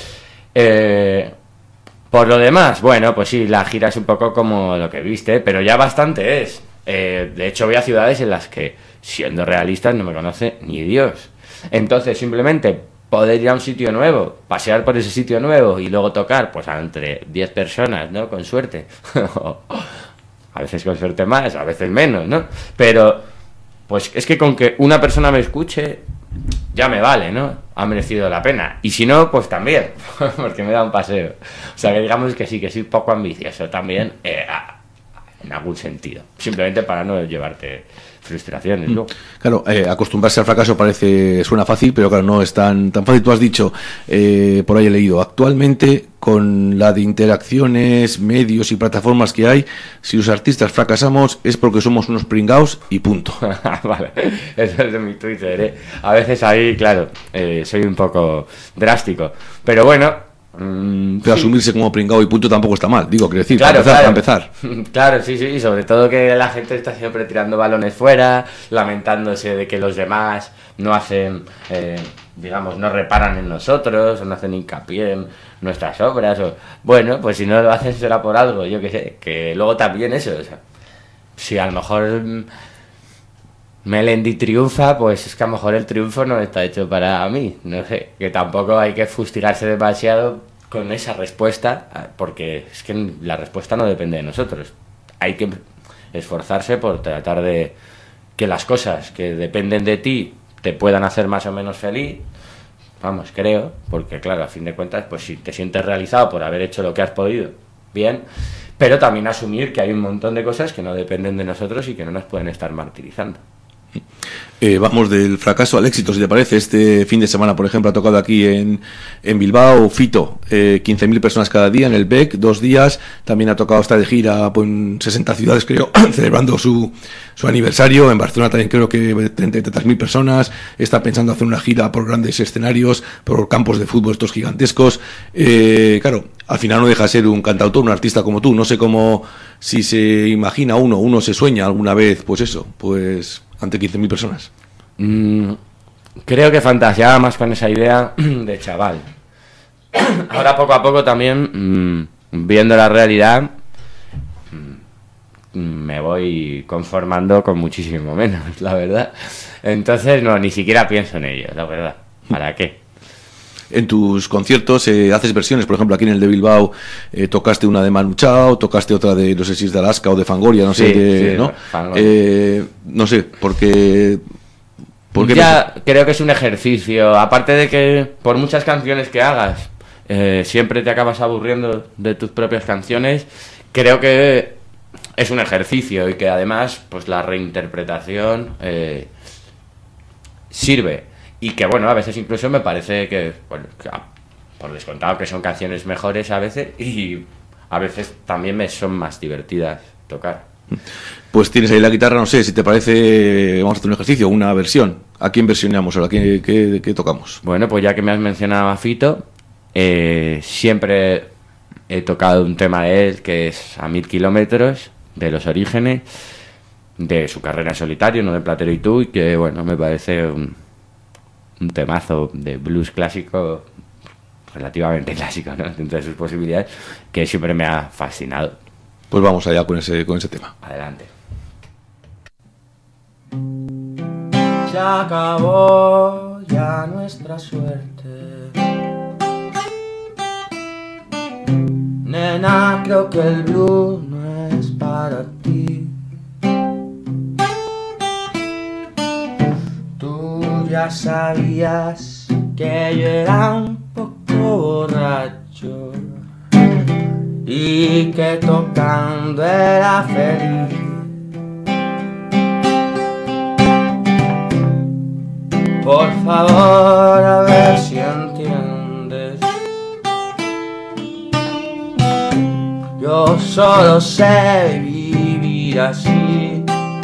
Por lo demás, bueno, pues sí, la gira es un poco como lo que viste, pero ya bastante es. De hecho, voy a ciudades en las que, siendo realistas, no me conoce ni Dios. Entonces, simplemente poder ir a un sitio nuevo, pasear por ese sitio nuevo y luego tocar, pues entre 10 personas, ¿no? Con suerte. A veces con suerte más, a veces menos, ¿no? Pero, pues es que con que una persona me escuche, ya me vale, ¿no? Ha merecido la pena. Y si no, pues también, porque me da un paseo. O sea, que digamos que sí, que soy poco ambicioso también, en algún sentido. Simplemente para no llevarte frustraciones, ¿no? Claro, acostumbrarse al fracaso suena fácil, pero claro, no es tan fácil. Tú has dicho, por ahí he leído, actualmente con la de interacciones, medios y plataformas que hay, si los artistas fracasamos es porque somos unos pringaos y punto. Vale, eso es de mi Twitter, A veces ahí, claro, soy un poco drástico, pero bueno. Pero asumirse como pringao y punto tampoco está mal, digo, quiero decir, claro, para empezar. Claro, sí, y sobre todo que la gente está siempre tirando balones fuera, lamentándose de que los demás no hacen, digamos, no reparan en nosotros, o no hacen hincapié en nuestras obras, o bueno, pues si no lo hacen será por algo, yo qué sé, que luego también eso, o sea, si a lo mejor Melendi triunfa, pues es que a lo mejor el triunfo no está hecho para mí, no sé, que tampoco hay que fustigarse demasiado con esa respuesta, porque es que la respuesta no depende de nosotros. Hay que esforzarse por tratar de que las cosas que dependen de ti te puedan hacer más o menos feliz, vamos, creo, porque claro, a fin de cuentas, pues si te sientes realizado por haber hecho lo que has podido, bien, pero también asumir que hay un montón de cosas que no dependen de nosotros y que no nos pueden estar martirizando. Vamos del fracaso al éxito, si te parece. Este fin de semana, por ejemplo, ha tocado aquí en Bilbao Fito, 15.000 personas cada día en el BEC, 2 días. También ha tocado estar de gira en 60 ciudades, creo, celebrando su aniversario. En Barcelona también creo que 33.000 personas. Está pensando hacer una gira por grandes escenarios, por campos de fútbol estos gigantescos. Claro, al final no deja de ser un cantautor, un artista como tú. No sé cómo, si se imagina uno se sueña alguna vez, pues eso, pues ante 15.000 personas. Creo que fantaseaba más con esa idea de chaval. Ahora poco a poco también, viendo la realidad, me voy conformando con muchísimo menos, la verdad. Entonces no, ni siquiera pienso en ello, la verdad. ¿Para qué? En tus conciertos haces versiones, por ejemplo, aquí en el de Bilbao tocaste una de Manu Chao, tocaste otra de, no sé si es de Alaska o de Fangoria, no sé, sí, ¿no? No sé, porque ya creo que es un ejercicio, aparte de que por muchas canciones que hagas siempre te acabas aburriendo de tus propias canciones, creo que es un ejercicio y que además pues la reinterpretación sirve. Y que bueno, a veces incluso me parece que, bueno, que por descontado que son canciones mejores a veces, y a veces también me son más divertidas tocar. Pues tienes ahí la guitarra, no sé, si te parece, vamos a hacer un ejercicio, una versión. ¿A quién versionamos ahora? ¿Qué tocamos? Bueno, pues ya que me has mencionado a Fito, siempre he tocado un tema de él que es A 1000 kilómetros, de Los Orígenes, de su carrera en solitario, no de Platero y tú, y que bueno, me parece un temazo de blues clásico, relativamente clásico, ¿no? Dentro de sus posibilidades, que siempre me ha fascinado. Pues vamos allá con ese tema. Adelante. Se acabó ya nuestra suerte. Nena, creo que el blues no es para ti. Ya sabías que yo era un poco borracho y que tocando era feliz. Por favor, a ver si entiendes. Yo solo sé vivir así.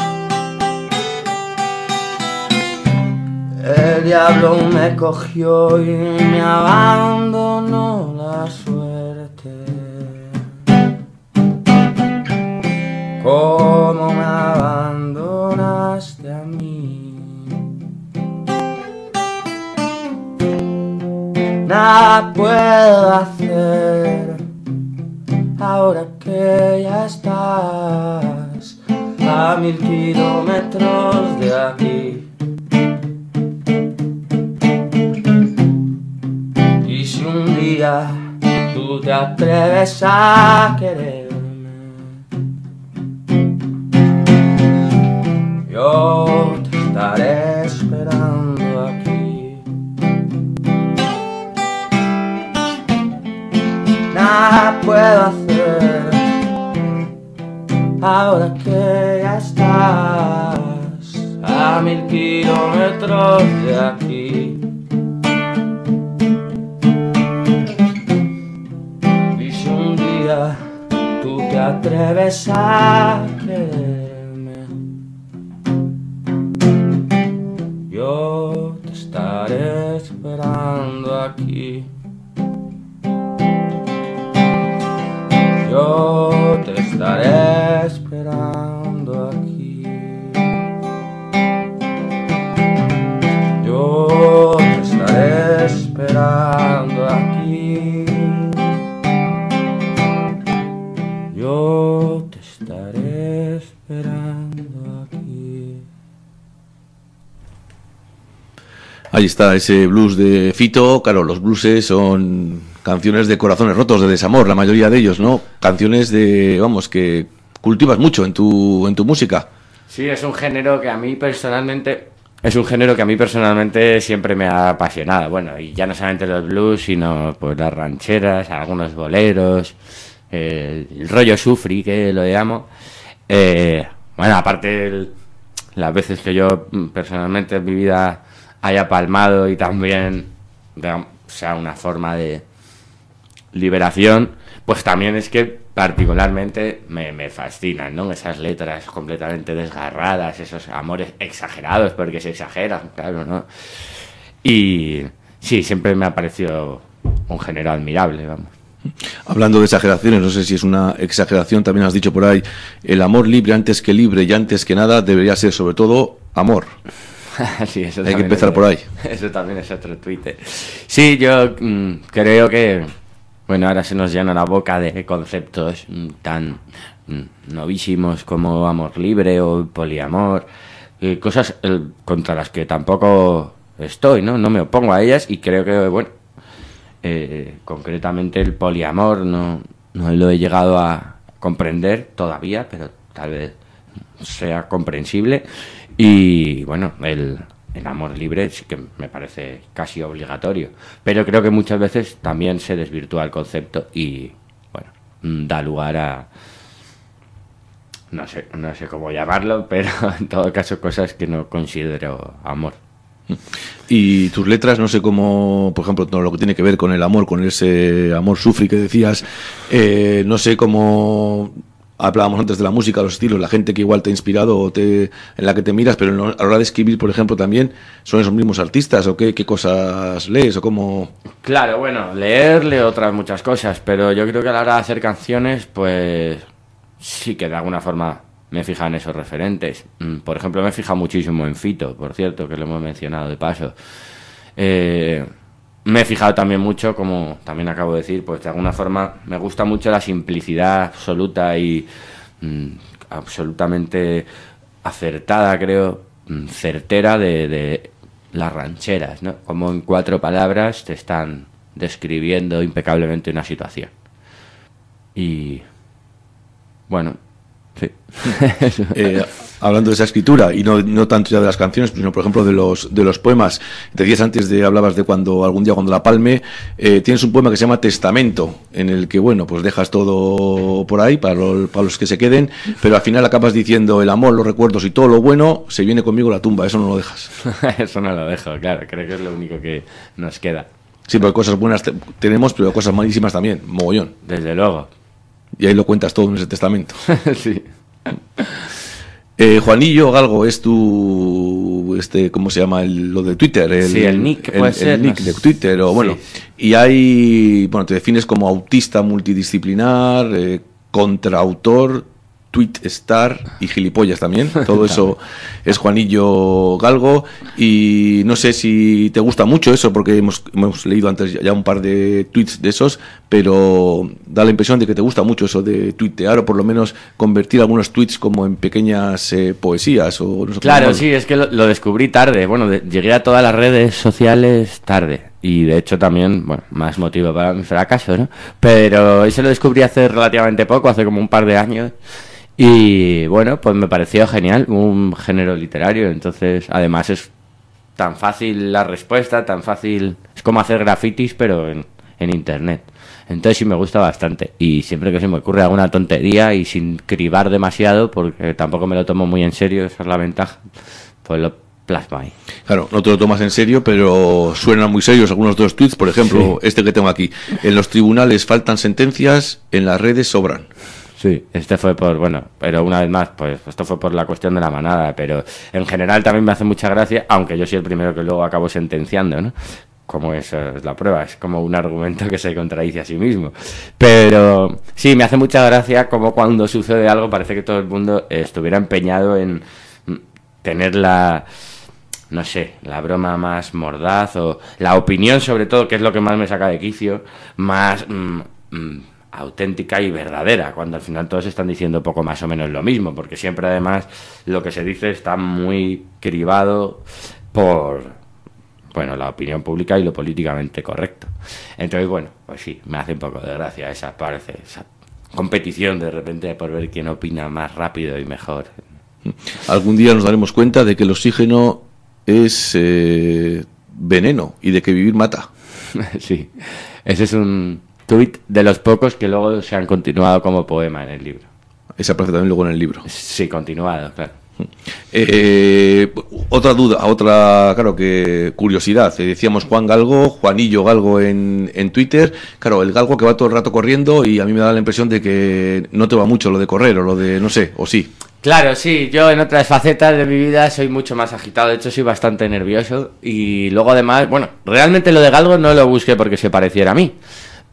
El diablo me cogió y me abandonó la suerte. ¿Cómo me abandonaste a mí? Nada puedo hacer ahora que ya estás a 1000 kilómetros de aquí. Un día tú te atreves a quererme, yo te estaré esperando aquí. nada puedo hacer. Ahora que ya estás a 1000 kilómetros de aquí, y si un día tú te atreves a quererme, yo te estaré esperando aquí. Yo te estaré esperando aquí. Yo te estaré esperando aquí. Yo te estaré esperando aquí. Ahí está ese blues de Fito. Claro, los blueses son canciones de corazones rotos, de desamor, la mayoría de ellos, ¿no? Canciones de, vamos, que cultivas mucho en tu música. Sí, es un género que a mí personalmente siempre me ha apasionado. Bueno, y ya no solamente los blues, sino pues las rancheras, algunos boleros, el rollo sufri, que lo llamo. Bueno, aparte las veces que yo personalmente en mi vida haya palmado y también, digamos, sea una forma de liberación, pues también es que particularmente me fascinan, ¿no? Esas letras completamente desgarradas, esos amores exagerados, porque se exageran, claro, ¿no? Y sí, siempre me ha parecido un género admirable, vamos. Hablando de exageraciones, no sé si es una exageración, también has dicho por ahí, el amor libre antes que libre y antes que nada debería ser sobre todo amor. Sí, eso hay que empezar por ahí. Eso también es otro tuite. Sí, yo creo que, bueno, ahora se nos llena la boca de conceptos tan novísimos como amor libre o poliamor, cosas contra las que tampoco estoy, ¿no? No me opongo a ellas y creo que, bueno, concretamente el poliamor no lo he llegado a comprender todavía, pero tal vez sea comprensible. Y bueno, el amor libre sí que me parece casi obligatorio, pero creo que muchas veces también se desvirtúa el concepto y bueno, da lugar a no sé cómo llamarlo, pero en todo caso cosas que no considero amor. Y tus letras, no sé cómo, por ejemplo, todo lo que tiene que ver con el amor, con ese amor sufri que decías, no sé cómo. Hablábamos antes de la música, los estilos, la gente que igual te ha inspirado o en la que te miras, pero a la hora de escribir, por ejemplo, también, ¿son esos mismos artistas o qué cosas lees o cómo? Claro, bueno, leerle otras muchas cosas, pero yo creo que a la hora de hacer canciones, pues sí que de alguna forma me fija en esos referentes. Por ejemplo, me fija muchísimo en Fito, por cierto, que lo hemos mencionado de paso. Me he fijado también mucho, como también acabo de decir, pues de alguna forma me gusta mucho la simplicidad absoluta y absolutamente acertada, creo, certera de las rancheras, ¿no? Como en 4 palabras te están describiendo impecablemente una situación. Y bueno, sí. Hablando de esa escritura y no tanto ya de las canciones, sino por ejemplo de los poemas. Te decías antes, hablabas de cuando algún día cuando la palme, tienes un poema que se llama Testamento, en el que bueno, pues dejas todo por ahí para los que se queden, pero al final acabas diciendo el amor, los recuerdos y todo lo bueno se viene conmigo a la tumba. Eso no lo dejas. Eso no lo dejo, claro, creo que es lo único que nos queda. Sí, porque cosas buenas tenemos, pero cosas malísimas también, mogollón. Desde luego. Y ahí lo cuentas todo en ese testamento. Sí. Juanillo Galgo es tu ¿cómo se llama? Lo de Twitter, sí, el nick puede ser, el nick de Twitter, o bueno, sí. Y hay, bueno, te defines como autista multidisciplinar, contraautor, tweet star y gilipollas también. Todo eso es Juanillo Galgo. Y no sé si te gusta mucho eso, porque hemos leído antes ya un par de tweets de esos, pero da la impresión de que te gusta mucho eso de tuitear, o por lo menos convertir algunos tweets como en pequeñas poesías. O no sé. Claro, sí, es que lo descubrí tarde. Bueno, llegué a todas las redes sociales tarde. Y de hecho también, bueno, más motivo para mi fracaso, ¿no? Pero eso lo descubrí hace relativamente poco, hace como un par de años. Y bueno, pues me pareció genial, un género literario. Entonces, además es tan fácil la respuesta, tan fácil, es como hacer grafitis pero en internet. Entonces sí me gusta bastante. Y siempre que se me ocurre alguna tontería y sin cribar demasiado, porque tampoco me lo tomo muy en serio, esa es la ventaja, pues lo plasmo ahí. Claro, no te lo tomas en serio, pero suenan muy serios algunos de los tweets. Por ejemplo, este que tengo aquí. En los tribunales faltan sentencias, en las redes sobran. Sí, este fue por, bueno, pero una vez más, pues esto fue por la cuestión de la manada, pero en general también me hace mucha gracia, aunque yo soy el primero que luego acabo sentenciando, ¿no? Como eso es la prueba, es como un argumento que se contradice a sí mismo. Pero sí, me hace mucha gracia como cuando sucede algo parece que todo el mundo estuviera empeñado en tener la, no sé, la broma más mordaz o la opinión sobre todo, que es lo que más me saca de quicio, más auténtica y verdadera, cuando al final todos están diciendo poco más o menos lo mismo, porque siempre además lo que se dice está muy cribado por, bueno, la opinión pública y lo políticamente correcto. Entonces, bueno, pues sí, me hace un poco de gracia esa competición de repente por ver quién opina más rápido y mejor. Algún día nos daremos cuenta de que el oxígeno es veneno y de que vivir mata. Sí, ese es un tuit de los pocos que luego se han continuado como poema en el libro. Ese aparece también luego en el libro. Sí, continuado, claro. Otra duda, claro, que curiosidad. Decíamos Juan Galgo, Juanillo Galgo en Twitter. Claro, el galgo que va todo el rato corriendo y a mí me da la impresión de que no te va mucho lo de correr o lo de, no sé, o sí. Claro, sí, yo en otras facetas de mi vida soy mucho más agitado, de hecho soy bastante nervioso y luego además, bueno, realmente lo de Galgo no lo busqué porque se pareciera a mí,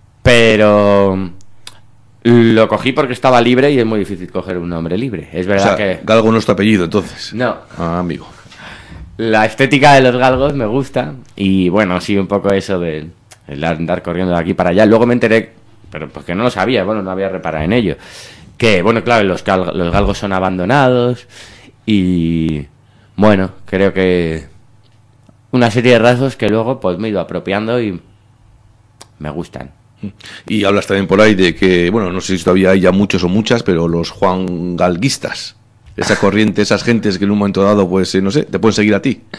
pero lo cogí porque estaba libre y es muy difícil coger un nombre libre. Es verdad, o sea, que Galgo no es tu apellido, entonces. No. Ah, amigo. La estética de los galgos me gusta y bueno, sí, un poco eso de el andar corriendo de aquí para allá. Luego me enteré, pero porque no lo sabía, bueno, no había reparado en ello, que bueno, claro, los galgos son abandonados y bueno, creo que una serie de rasgos que luego pues me he ido apropiando y me gustan. Y hablas también por ahí de que, bueno, no sé si todavía hay ya muchos o muchas, pero los juangalguistas, esa corriente, esas gentes que en un momento dado, pues, no sé, te pueden seguir a ti.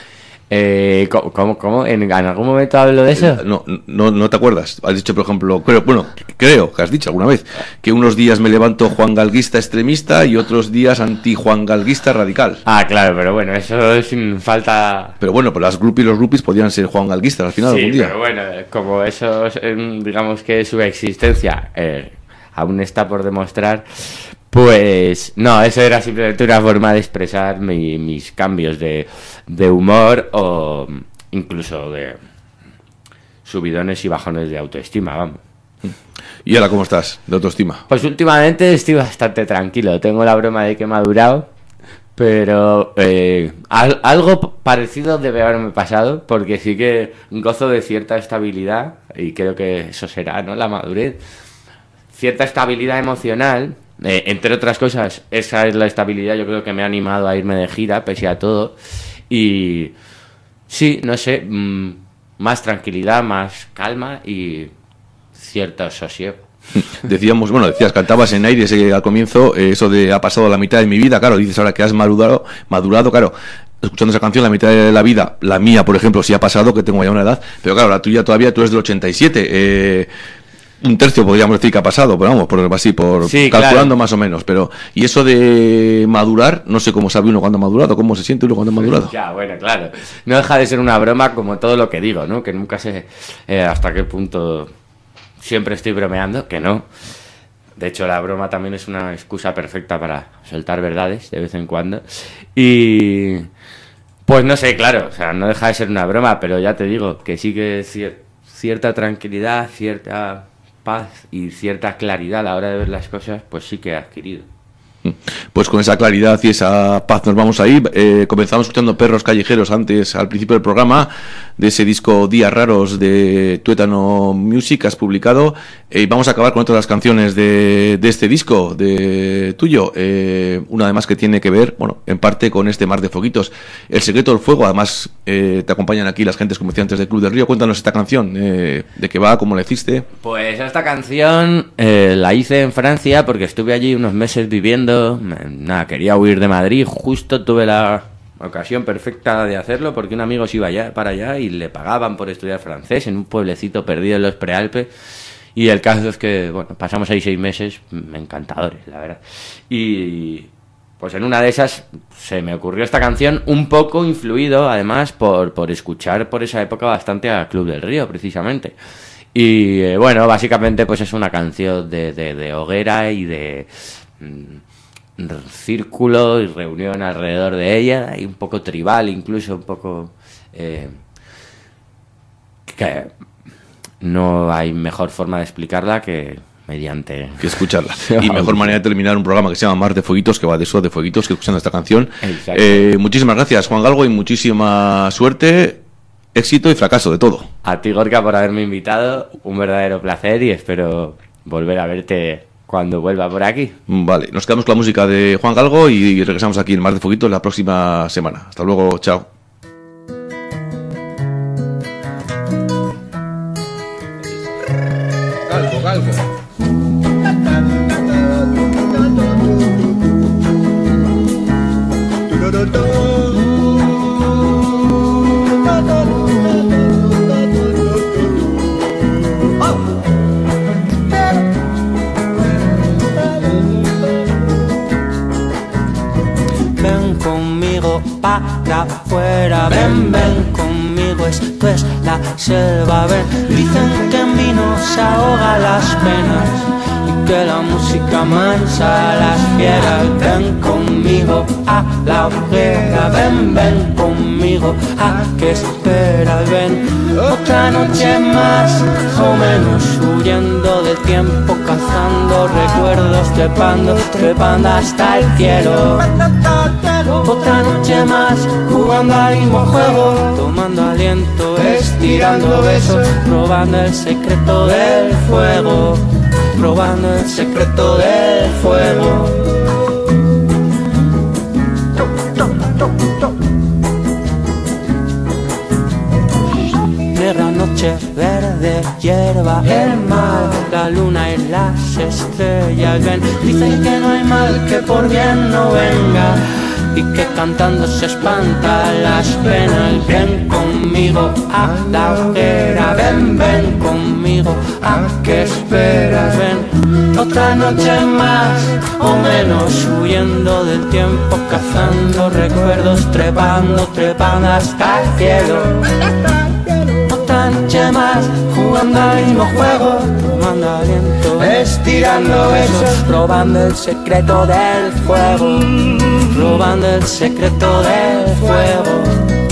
¿Cómo? ¿En algún momento hablo de eso? No te acuerdas. Has dicho, por ejemplo, creo que has dicho alguna vez que unos días me levanto juangalguista extremista y otros días anti-juangalguista radical. Ah, claro, pero bueno, eso sin falta. Pero bueno, pues las groupies y los groupies podían ser juangalguistas al final, sí, algún día. Pero bueno, como eso, digamos que su existencia aún está por demostrar. Pues no, eso era simplemente una forma de expresar mis cambios de humor o incluso de subidones y bajones de autoestima, vamos. ¿Y ahora cómo estás de autoestima? Pues últimamente estoy bastante tranquilo, tengo la broma de que he madurado, pero algo parecido debe haberme pasado, porque sí que gozo de cierta estabilidad y creo que eso será, ¿no?, la madurez. Cierta estabilidad emocional. Entre otras cosas, esa es la estabilidad, yo creo que me ha animado a irme de gira, pese a todo. Y sí, no sé, más tranquilidad, más calma y cierto sosiego. Decías, cantabas en Aires al comienzo, eso de ha pasado la mitad de mi vida, claro, dices ahora que has madurado, claro, escuchando esa canción, la mitad de la vida, la mía, por ejemplo, sí ha pasado, que tengo ya una edad, pero claro, la tuya todavía, tú eres del 87, un tercio podríamos decir que ha pasado, pero vamos, sí, calculando, claro, más o menos. Pero y eso de madurar, no sé cómo sabe uno cuando ha madurado, cómo se siente uno cuando ha madurado. Ya, bueno, claro. No deja de ser una broma como todo lo que digo, ¿no? Que nunca sé hasta qué punto siempre estoy bromeando, que no. De hecho, la broma también es una excusa perfecta para soltar verdades de vez en cuando. Y pues no sé, claro, o sea, no deja de ser una broma, pero ya te digo que sí que cierta tranquilidad, cierta paz y cierta claridad a la hora de ver las cosas, pues sí que he adquirido. Pues con esa claridad y esa paz nos vamos a ir. Comenzamos escuchando Perros Callejeros al principio del programa, de ese disco Días Raros de Tuétano Music que has publicado, y vamos a acabar con otras canciones de este disco de tuyo, una además que tiene que ver, bueno, en parte con este Mar de Foguitos, El Secreto del Fuego. Además te acompañan aquí las gentes comerciantes del Club del Río. Cuéntanos esta canción, de qué va, cómo la hiciste. Pues esta canción la hice en Francia porque estuve allí unos meses viviendo. Quería huir de Madrid, justo tuve la ocasión perfecta de hacerlo porque un amigo se iba para allá y le pagaban por estudiar francés en un pueblecito perdido en los Prealpes Y el caso es que, bueno, pasamos ahí 6 meses encantadores, la verdad. Y pues en una de esas se me ocurrió esta canción, un poco influido además por escuchar por esa época bastante a Club del Río, precisamente. Y bueno, básicamente pues es una canción de hoguera y de círculo y reunión alrededor de ella, y un poco tribal, incluso un poco... que no hay mejor forma de explicarla que mediante... que escucharla. Y mejor manera de terminar un programa que se llama Mar de Fueguitos, que va de eso, de fueguitos, que escuchando esta canción. Muchísimas gracias, Juan Galgo, y muchísima suerte, éxito y fracaso, de todo. A ti, Gorka, por haberme invitado, un verdadero placer, y espero volver a verte cuando vuelva por aquí. Vale, nos quedamos con la música de Juan Galgo y regresamos aquí en Mar de Fueguitos la próxima semana. Hasta luego, chao. Galgo. Ven conmigo para afuera, ven conmigo, esto es la selva, ven. Dicen que en vino se ahoga las penas y que la música mansa a las fieras. Ven conmigo a la hoguera, ven conmigo, ¿a qué esperas? Ven, otra noche más o menos, huyendo del tiempo, cazando recuerdos, trepando hasta el cielo. Otra noche más, jugando al mismo juego, tomando aliento, estirando besos, probando el secreto del fuego, probando el secreto del fuego. Negra noche, verde hierba, el mar, la luna y las estrellas. Ven, dicen que no hay mal que por bien no venga y que cantando se espantan las penas. Ven conmigo a la hoguera, ven conmigo, ¿a qué esperas? Ven, otra noche más o menos, huyendo del tiempo, cazando recuerdos, trepando hasta el cielo. Otra noche más, jugando al mismo juego, tomando aliento, estirando besos, probando el secreto del fuego, probando el secreto del fuego.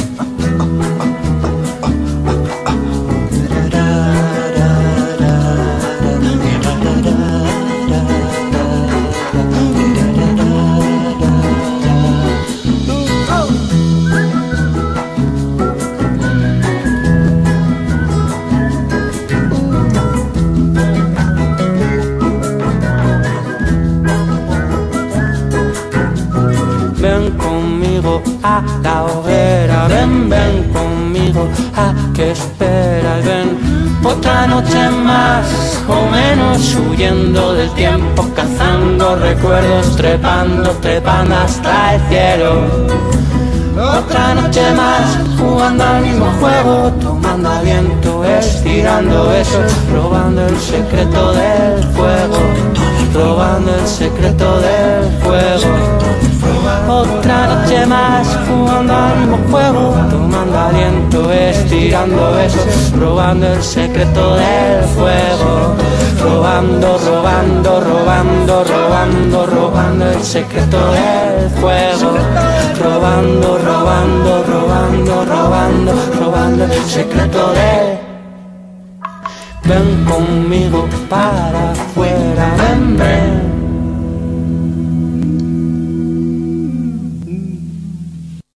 A la hoguera, ven conmigo, ¿a qué esperas? Ven, otra noche más o menos, huyendo del tiempo, cazando recuerdos, trepando hasta el cielo. Otra noche más, jugando al mismo juego, tomando aliento, estirando besos, probando el secreto del fuego, probando el secreto del fuego. Otra noche más, jugando al mismo juego, tomando aliento, estirando besos, probando el secreto del fuego, robando el secreto del fuego, robando el secreto del... Ven conmigo para afuera.